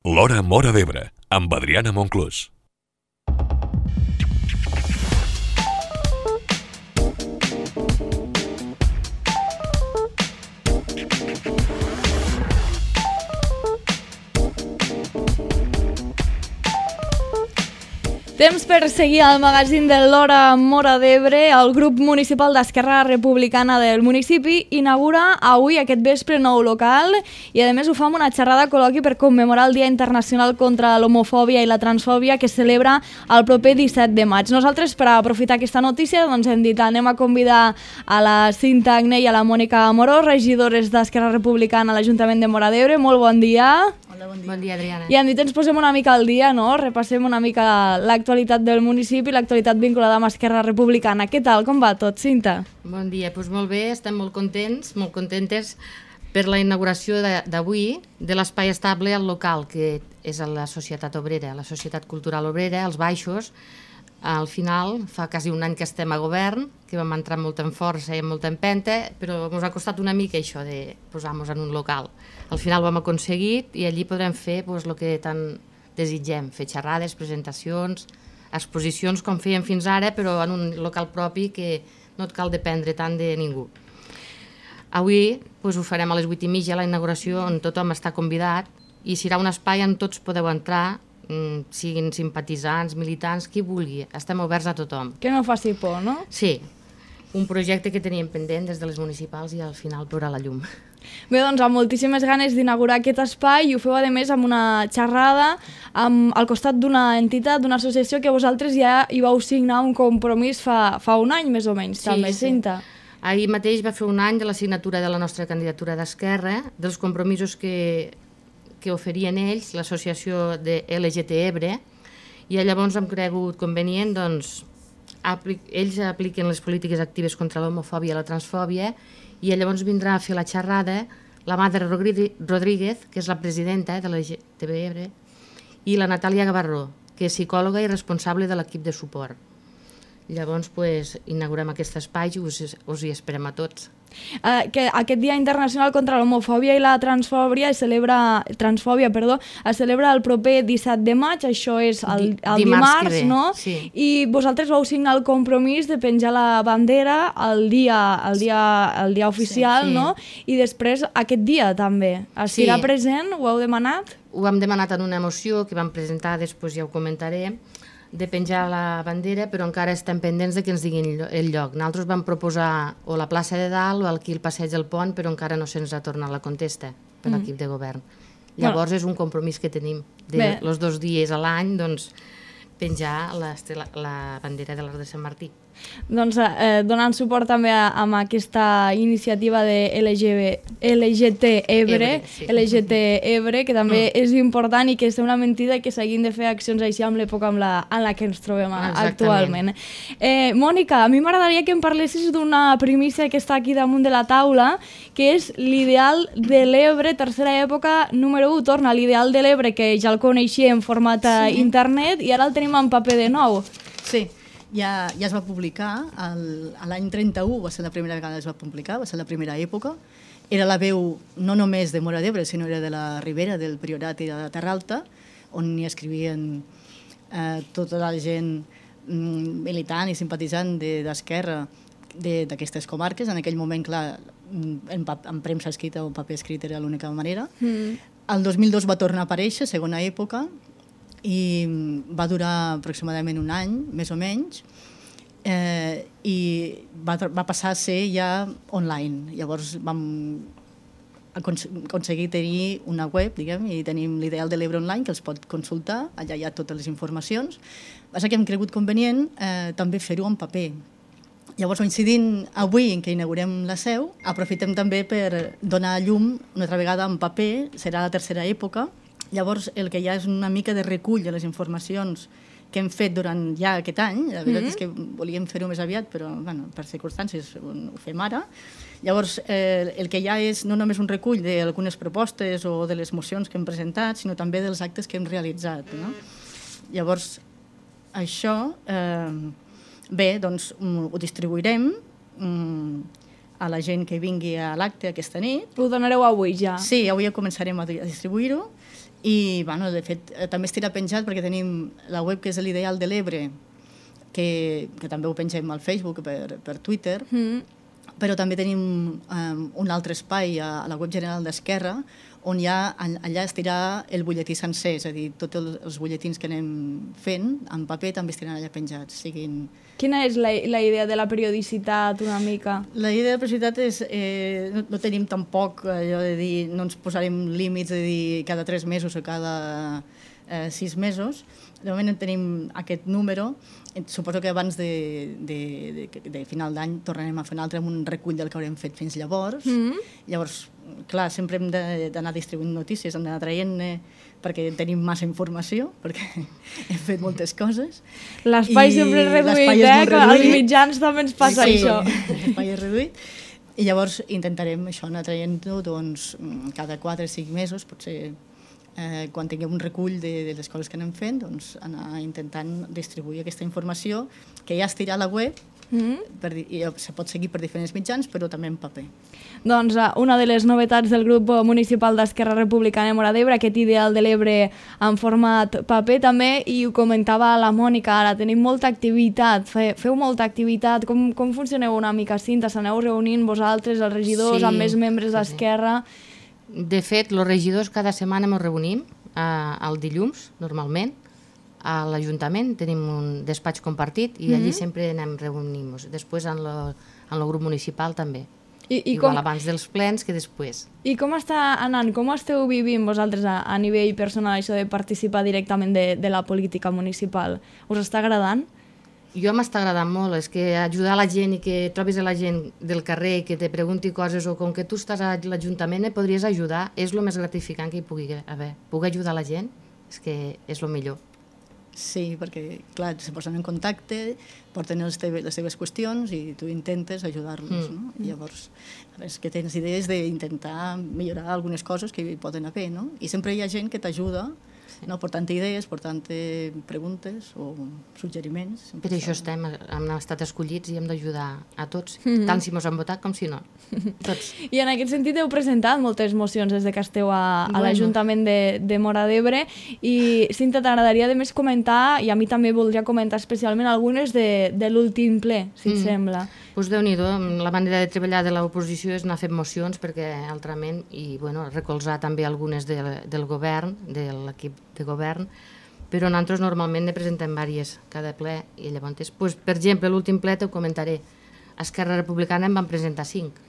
L'Hora Móra d'Ebre, amb Adriana Monclús. Temps per seguir al magazín de l'Hora Móra d'Ebre. El grup municipal d'Esquerra Republicana del municipi inaugura avui aquest vespre nou local i a més ho fa amb una xerrada col·loqui per commemorar el Dia Internacional contra l'Homofòbia i la Transfòbia que es celebra el proper 17 de maig. Nosaltres, per aprofitar aquesta notícia, doncs hem dit anem a convidar a la Cinta Agné i a la Mònica Amorós, regidores d'Esquerra Republicana a l'Ajuntament de Móra d'Ebre. Molt bon dia. Hola, bon dia. Bon dia, Adriana. I hem dit, ens posem una mica al dia, no? Repassem una mica l'actualitat del municipi, l'actualitat vinculada amb Esquerra Republicana. Què tal? Com va tot, Cinta? Bon dia, doncs molt bé, estem molt contentes per la inauguració d'avui de l'espai estable al local, que és a la Societat Obrera, la Societat Cultural Obrera, als Baixos. Al final, fa quasi un any que estem a govern, que vam entrar molt en força i amb molta empenta, però ens ha costat una mica això de posar-nos en un local. Al final ho hem aconseguit i allí podrem fer el que tant desitgem, fer xerrades, presentacions, exposicions com fèiem fins ara, però en un local propi que no et cal dependre tant de ningú. Avui ho farem a les 8:30, la inauguració, on tothom està convidat, i serà un espai on tots podeu entrar, siguin simpatitzants, militants, qui vulgui. Estem oberts a tothom. Que no faci por, no? Sí, un projecte que teníem pendent des de les municipals i al final veurà la llum. Bé, doncs amb moltíssimes ganes d'inaugurar aquest espai i ho feu a més amb una xerrada al costat d'una entitat, d'una associació que vosaltres ja hi vau signar un compromís fa un any més o menys, també, Cinta. Ahir mateix va fer un any de la signatura de la nostra candidatura d'Esquerra, dels compromisos que oferien ells, l'associació de LGT Ebre, i llavors hem cregut convenient, doncs, ells apliquen les polítiques actives contra l'homofòbia i la transfòbia, i llavors vindrà a fer la xerrada la Madre Rodríguez, que és la presidenta de l'LGT Ebre, i la Natàlia Gavarró, que és psicòloga i responsable de l'equip de suport. Llavors, inaugurem aquest espai i us hi esperem a tots. Que aquest Dia Internacional contra l'Homofòbia i la Transfòbia es celebra el proper 17 de maig, això és el dimarts, no? Sí. I vosaltres vau signar el compromís de penjar la bandera el dia oficial, sí. No? I després aquest dia també. Estirà present? Ho heu demanat? Ho hem demanat en una moció que vam presentar, després ja ho comentaré, de penjar la bandera, però encara estem pendents de que ens diguin el lloc. Nosaltres vam proposar o la plaça de Dalt o aquí el passeig del Pont, però encara no se'ns ha tornat la contesta per l'equip de govern. Llavors és un compromís que tenim els 2 dies a l'any, doncs, penjar la bandera de l'Arc de Sant Martí. Doncs donant suport també amb aquesta iniciativa de LGT Ebre, que també és important i que sembla mentida que s'hagin de fer accions així amb l'època en la que ens trobem actualment. Mònica, a mi m'agradaria que em parlessis d'una primícia que està aquí damunt de la taula, que és l'ideal de l'Ebre, tercera època, número 1, torna l'ideal de l'Ebre, que ja el coneixia en format internet i ara el tenim en paper de nou. Sí. Ja es va publicar, l'any 31 va ser la primera vegada que es va publicar, va ser la primera època. Era la veu no només de Móra d'Ebre, sinó era de la Ribera, del Priorat i de la Terra Alta, on hi escrivien tota la gent militant i simpatitzant d'Esquerra d'aquestes comarques. En aquell moment, clar, en premsa escrita o paper escrit era l'única manera. El 2002 va tornar a aparèixer, segona època, i va durar aproximadament un any, més o menys, i va passar a ser ja online. Llavors vam aconseguir tenir una web, diguem, i tenim l'Ideal de l'Ebre online, que els pot consultar, allà hi ha totes les informacions. Passa que hem cregut convenient també fer-ho en paper. Llavors, coincidint avui en què inaugurem la seu, aprofitem també per donar llum una altra vegada en paper, serà la tercera època. Llavors, el que hi ha és una mica de recull de les informacions que hem fet durant ja aquest any. La veritat és que volíem fer-ho més aviat, però per circumstàncies ho fem ara. Llavors, el que hi ha és no només un recull d'algunes propostes o de les mocions que hem presentat, sinó també dels actes que hem realitzat. Llavors, això, bé, doncs ho distribuirem a la gent que vingui a l'acte aquesta nit. Ho donareu avui ja? Sí, avui ja començarem a distribuir-ho i, bueno, de fet, també estirà penjat perquè tenim la web que és l'Ideal de l'Ebre, que també ho pengem al Facebook, per Twitter, però també tenim un altre espai a la web general d'Esquerra on allà estirà el butlletí sencer, és a dir, tots els butlletins que anem fent en paper també estiran allà penjats. Quina és la idea de la periodicitat una mica? La idea de la periodicitat és, no tenim tampoc allò de dir, no ens posarem límits de dir cada 3 mesos o cada 6 mesos. De moment tenim aquest número. Suposo que abans de final d'any tornarem a fer un altre amb un recull del que haurem fet fins llavors. Llavors, clar, sempre hem d'anar distribuint notícies, hem d'anar traient-ne perquè tenim massa informació, perquè hem fet moltes coses. L'espai sempre és reduït, que als mitjans també ens passa això. Sí, l'espai és reduït. I llavors intentarem això, anar traient-ho cada 4 o 5 mesos, potser quan tinguem un recull de les coses que anem fent, anar intentant distribuir aquesta informació que ja estirà a la web i se pot seguir per diferents mitjans, però també en paper. Doncs una de les novetats del grup municipal d'Esquerra Republicana de Móra d'Ebre, aquest Ideal de l'Ebre en format paper també, i ho comentava la Mònica, ara tenim molta activitat, feu molta activitat, com funcioneu una mica, Cinta? S'aneu reunint vosaltres, els regidors, amb més membres d'Esquerra? De fet, els regidors cada setmana ens reunim el dilluns, normalment, a l'Ajuntament, tenim un despatx compartit i allí sempre anem reunint-nos. Després en el grup municipal també. Igual abans dels plens que després. I com està anant? Com esteu vivint vosaltres a nivell personal això de participar directament de la política municipal? Us està agradant? Jo m'està agradant molt, és que ajudar la gent i que trobis a la gent del carrer que te pregunti coses o com que tu estàs a l'Ajuntament et podries ajudar, és el més gratificant que hi pugui haver. Poder ajudar la gent és que és el millor. Sí, perquè, clar, se posen en contacte, porten les seves qüestions i tu intentes ajudar-los, no? I llavors, és que tens idees d'intentar millorar algunes coses que hi poden haver, no? I sempre hi ha gent que t'ajuda, no? Portant idees, portant preguntes o suggeriments. Per això hem estat escollits i hem d'ajudar a tots, tant si mos han votat com si no. Tots. I en aquest sentit heu presentat moltes mocions des que esteu a l'Ajuntament de Móra d'Ebre i, Cinta, t'agradaria de més comentar, i a mi també voldria comentar especialment algunes de l'últim ple, si et sembla. Doncs Déu-n'hi-do, la manera de treballar de l'oposició és anar fent mocions perquè altrament, i recolzar també algunes del govern, de l'equip de govern, però nosaltres normalment ne presentem diverses cada ple i llavors, per exemple, l'últim ple t'ho comentaré. A Esquerra Republicana en van presentar 5.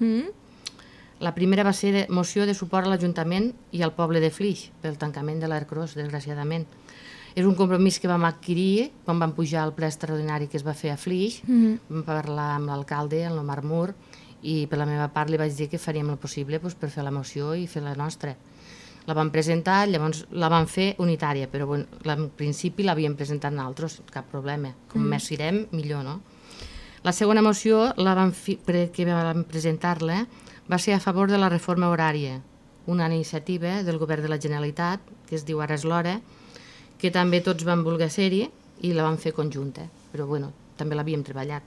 La primera va ser moció de suport a l'Ajuntament i al poble de Flix pel tancament de l'Aircross, desgraciadament. És un compromís que vam adquirir quan vam pujar al ple extraordinari que es va fer a Flix. Vam parlar amb l'alcalde, el Omar Mur, i per la meva part li vaig dir que faríem el possible per fer la moció i fer la nostra. La vam presentar, llavors la vam fer unitària, però en principi l'havíem presentat nosaltres, cap problema. Com més firem, millor, no? La segona moció que vam presentar-la va ser a favor de la reforma horària, una iniciativa del govern de la Generalitat, que es diu Ara és l'hora, que també tots van voler ser-hi i la vam fer conjunta, però també l'havíem treballat.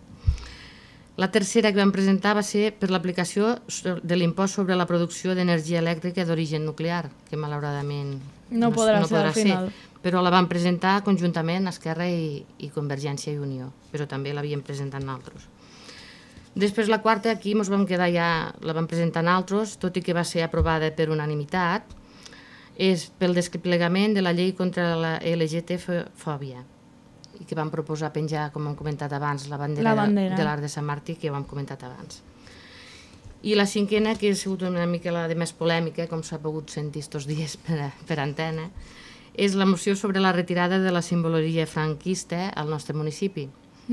La tercera que vam presentar va ser per l'aplicació de l'impost sobre la producció d'energia elèctrica d'origen nuclear, que malauradament no podrà ser al final. Però la vam presentar conjuntament Esquerra i Convergència i Unió, però també l'havíem presentat nosaltres. Després la quarta, aquí ens vam quedar ja, la vam presentar nosaltres, tot i que va ser aprovada per unanimitat, és pel desplegament de la llei contra la LGTB-fòbia, i que vam proposar penjar, com hem comentat abans, la bandera de l'Arc de Sant Martí, que ja ho hem comentat abans. I la cinquena, que ha sigut una mica la de més polèmica, com s'ha pogut sentir estos dies per antena, és la moció sobre la retirada de la simbologia franquista al nostre municipi.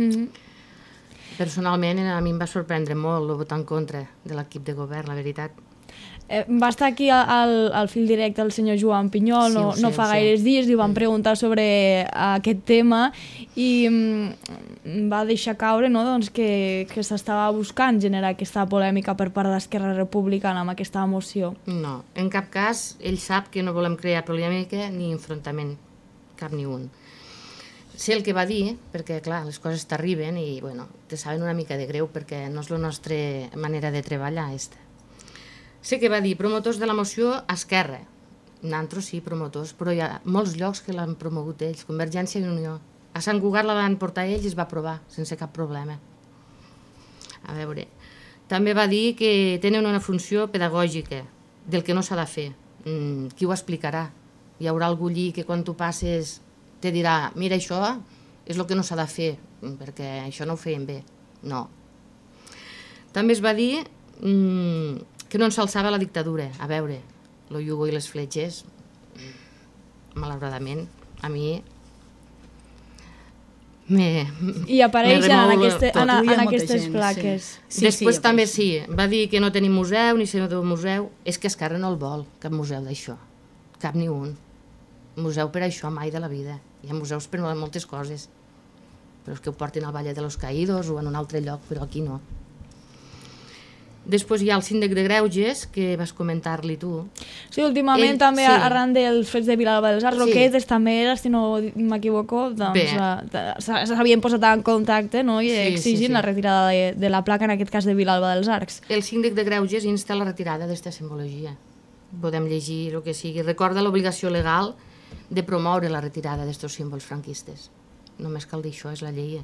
Personalment, a mi em va sorprendre molt el votar en contra de l'equip de govern, la veritat. Va estar aquí al fil directe el senyor Joan Pinyol no fa gaires dies i van preguntar sobre aquest tema i va deixar caure que s'estava buscant generar aquesta polèmica per part d'Esquerra Republicana amb aquesta moció. No, en cap cas ell sap que no volem crear polèmica ni enfrontament, cap ni un. sé el que va dir, perquè, clar, les coses t'arriben i, bueno, te saben una mica de greu perquè no és la nostra manera de treballar, esta. Sé que va dir promotors de la moció Esquerra. Nosaltres sí, promotors, però hi ha molts llocs que l'han promogut ells, Convergència i Unió. A Sant Cugat la van portar ells i es va aprovar, sense cap problema. A veure, també va dir que tenen una funció pedagògica del que no s'ha de fer. Qui ho explicarà? Hi haurà algú allí que quan tu passes te dirà, mira, això és el que no s'ha de fer, perquè això no ho feien bé. No. També es va dir que no ens alçava la dictadura. A veure, lo Yugo i les fletxes, malauradament, a mi I apareixen en aquestes plaques. Sí. Després també sí, va dir que no tenim museu, ni senyor del museu. És que Esquerra no el vol, cap museu d'això. Cap ni un. Museu per això mai de la vida. Hi ha museus per moltes coses. Però és que ho portin al Valle de los Caídos o en un altre lloc, però aquí no. Després hi ha el síndic de Greuges, que vas comentar-li tu. Sí, últimament també arran dels fets de Vilalba dels Arcs, Roquetes també era, si no m'equivoco, doncs s'havien posat en contacte i exigint la retirada de la placa, en aquest cas de Vilalba dels Arcs. El síndic de Greuges insta la retirada d'esta simbologia. Podem llegir el que sigui. Recorda l'obligació legal de promoure la retirada d'estos símbols franquistes. Només cal dir això, és la llei.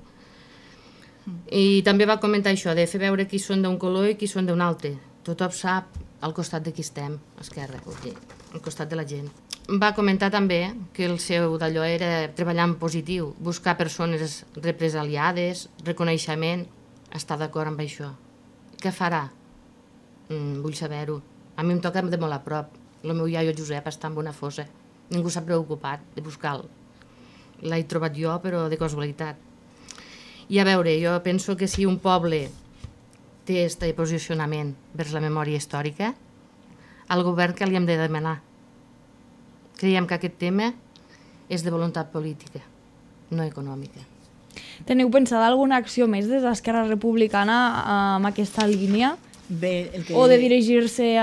I també va comentar això, de fer veure qui són d'un color i qui són d'un altre. Tothom sap al costat de qui estem, Esquerra, al costat de la gent. Va comentar també que el seu d'allò era treballar en positiu, buscar persones represaliades, reconeixement, estar d'acord amb això. Què farà? Vull saber-ho. A mi em toca de molt a prop. El meu iaio Josep està en una fossa. Ningú s'ha preocupat de buscar-lo. L'he trobat jo, però de casualitat. I a veure, jo penso que si un poble té aquest posicionament vers la memòria històrica, al govern que li hem de demanar. Creiem que aquest tema és de voluntat política, no econòmica. Teniu pensada alguna acció més des d'Esquerra Republicana amb aquesta línia? O de dirigir-se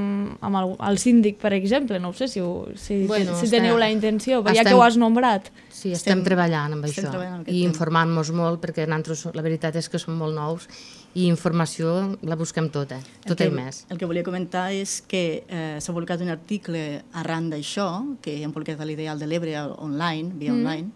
al síndic, per exemple? No ho sé si teniu la intenció, ja que ho has nombrat. Sí, estem treballant amb això i informant-nos molt, perquè nosaltres la veritat és que som molt nous i informació la busquem tota i més. El que volia comentar és que s'ha publicat un article arran d'això, que hem publicat a l'Ideal de l'Ebre online, via online,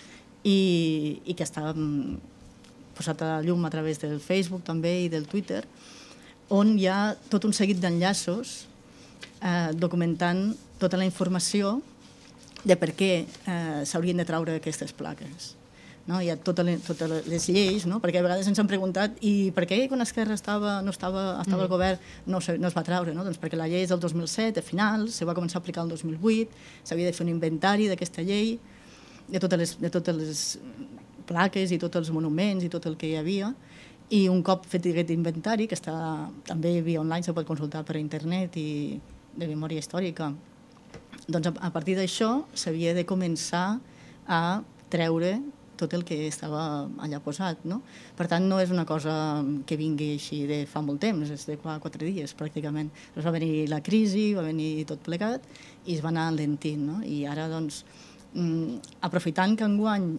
i que està posat a la llum a través del Facebook també i del Twitter, on hi ha tot un seguit d'enllaços documentant tota la informació de per què s'haurien de traure aquestes plaques. Hi ha totes les lleis, perquè a vegades ens han preguntat i per què quan Esquerra no estava al govern no es va traure? Doncs perquè la llei és del 2007, a finals, se va començar a aplicar el 2008, s'havia de fer un inventari d'aquesta llei, de totes les plaques i tots els monuments i tot el que hi havia, i un cop fet aquest inventari, que està també via online, se pot consultar per internet i de memòria històrica, doncs a partir d'això s'havia de començar a treure tot el que estava allà posat. Per tant, no és una cosa que vingui així de fa molt temps, és de 4 dies pràcticament. Va venir la crisi, va venir tot plegat i es va anar enlentint. I ara, doncs, aprofitant que enguany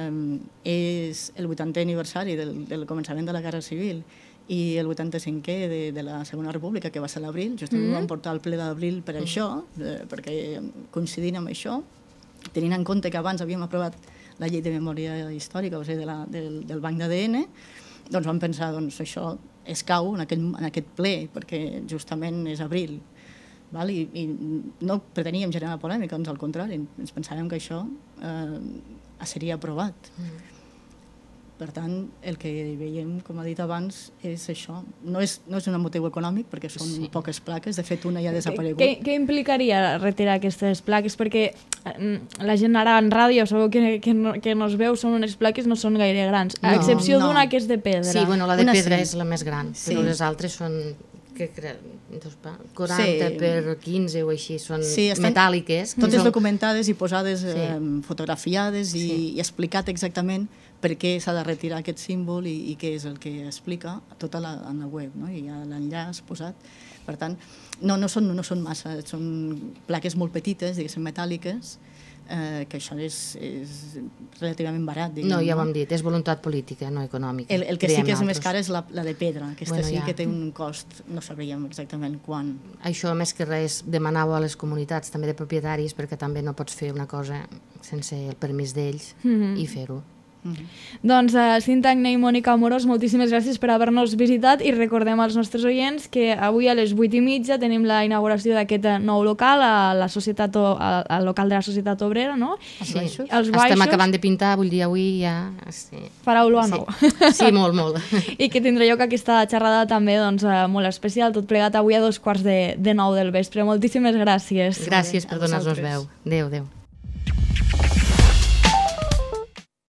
és el 80è aniversari del començament de la Guerra Civil i el 85è de la Segona República, que va ser a l'abril, justament vam portar el ple d'abril per això, perquè coincidint amb això, tenint en compte que abans havíem aprovat la llei de memòria històrica, o sigui, del banc d'ADN, doncs vam pensar, això escau en aquest ple, perquè justament és abril. I no preteníem generar polèmica, al contrari, ens pensàvem que això seria aprovat. Per tant, el que veiem, com ha dit abans, és això. No és un motiu econòmic, perquè són poques plaques, de fet una ja ha desaparegut. Què implicaria retirar aquestes plaques? Perquè la gent ara en ràdio, sabeu que no es veu, són unes plaques, no són gaire grans, a excepció d'una que és de pedra. Sí, la de pedra és la més gran, però les altres són 40 per 15 o així, són metàl·liques. Totes documentades i posades, fotografiades i explicat exactament per què s'ha de retirar aquest símbol i què és el que explica tot en la web, i hi ha l'enllaç posat. Per tant, no són massa, són plaques molt petites, diguéssim, metàl·liques, que això és relativament barat. No, ja ho hem dit, és voluntat política, no econòmica. El que sí que és més car és la de pedra, aquesta sí que té un cost, no sabríem exactament quan. Això, més que res, demanau a les comunitats, també de propietaris, perquè també no pots fer una cosa sense el permís d'ells i fer-ho. Doncs Cinta Agné i Mònica Amorós, moltíssimes gràcies per haver-nos visitat i recordem als nostres oients que avui a les 8:30 tenim la inauguració d'aquest nou local al local de la Societat Obrera, no? Sí, estem acabant de pintar, vull dir, avui ja... Farà olor a nou. Sí, molt, molt. I que tindrà lloc aquesta xerrada també molt especial, tot plegat avui a 8:15 del vespre. Moltíssimes gràcies. Gràcies per donar-nos veu. Adéu, adéu.